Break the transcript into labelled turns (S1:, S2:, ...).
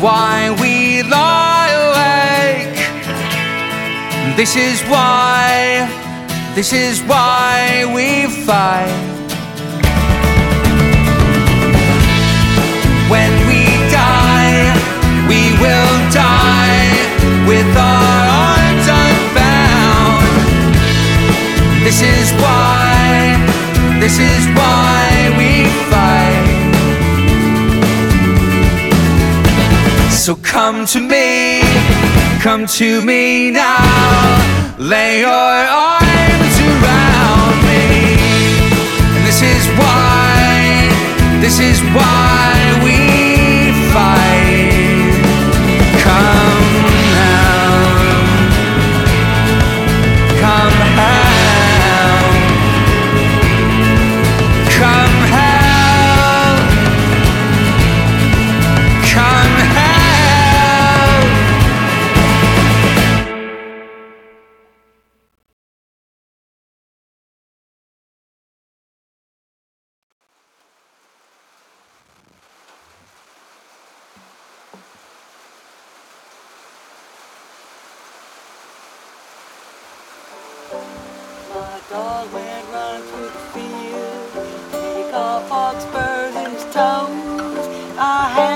S1: why we lie awake. This is why we fight. When we die, we will die with our arms unbound. This is why we fight. So come to me now. Lay your arms around me. And this is why we fight. Come now, come now, come help, come help.
S2: My dog went running through the field, take off all the spurs in his toes. I had